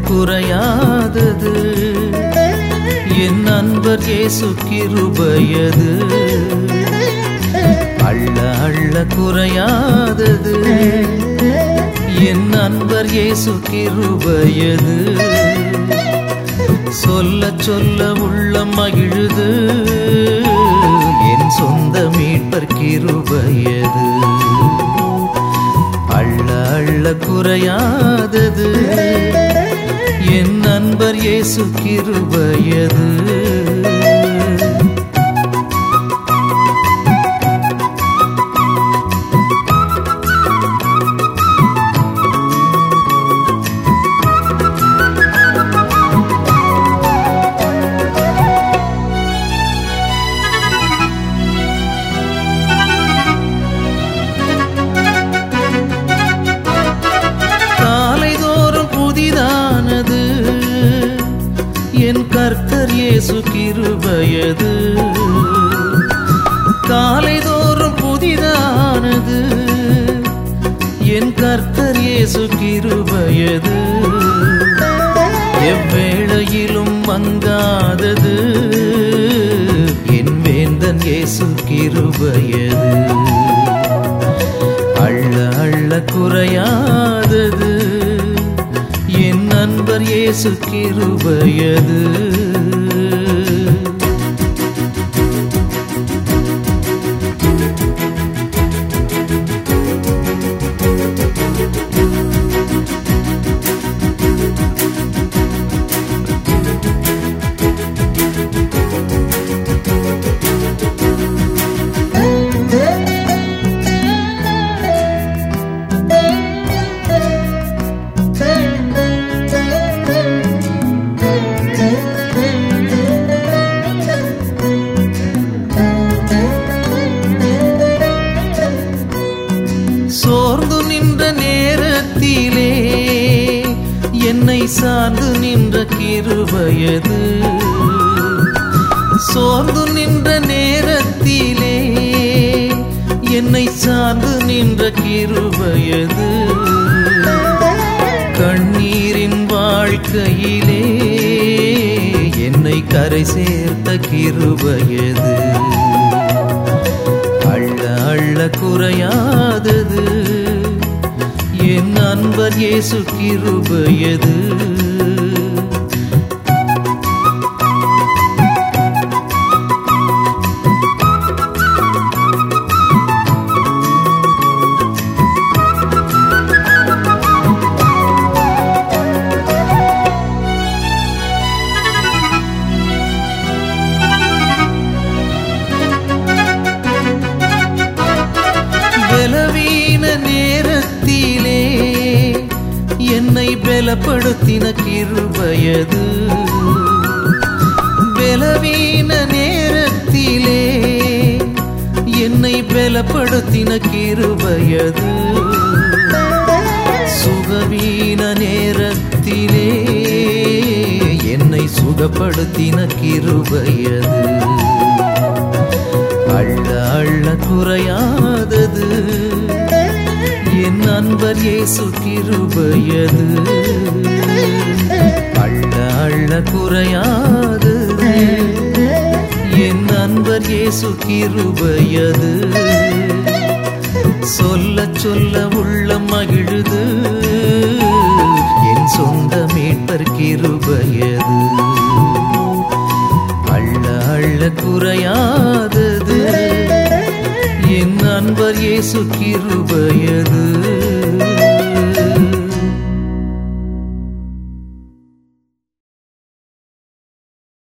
குறையாதது என் அன்பர் இயேசு கிருபையது. அள்ள அள்ள குறையாதது என் அன்பர் இயேசு கிருபையது. சொல்ல சொல்ல உள்ளம் மகிழுது என் சொந்த மீட்பர் கிருபையது. அள்ள அள்ள குறையாதது என் அன்பர் இயேசு கிருபையது. என் கர்த்தர் இயேசு கிருபையது. காலைதோறும் புதிதானது என் கர்த்தர் இயேசு கிருபையது. எவ்வேளையிலும் மங்காதது என் வேந்தன் இயேசு கிருபையது. அள்ள அள்ள குறையாதது என் அன்பர் இயேசு கிருபையது. சோர்ந்து நின்ற நேரத்திலே என்னை சார்ந்து நின்ற கிருபையது. சோர்ந்து நின்ற நேரத்திலே என்னை சார்ந்து நின்ற கிருபையது. கண்ணீரின் வாழ்க்கையிலே என்னை கரை சேர்த்த கிருபையது. அள்ள அள்ள குறையாதது என் அன்பர் இயேசு கிருபையது. பலவீன நேரத்திலே என்னை பலப்படுத்தின கிருபையது. பலவீன நேரத்திலே என்னை பலப்படுத்தின கிருபையது. சுகவீன நேரத்திலே என்னை சுகப்படுத்தின கிருபையது. அள்ள அள்ள குறையாதது என் அன்பர் இயேசு கிருபையது. அள்ள அள்ள குறையாதது என் அன்பர் இயேசு கிருபையது. சொல்ல சொல்ல உள்ளம் மகிழுது என் சொந்த மீட்பர் கிருபையது. அள்ள அள்ள குறையாதது என் அன்பர் இயேசு கிருபையது.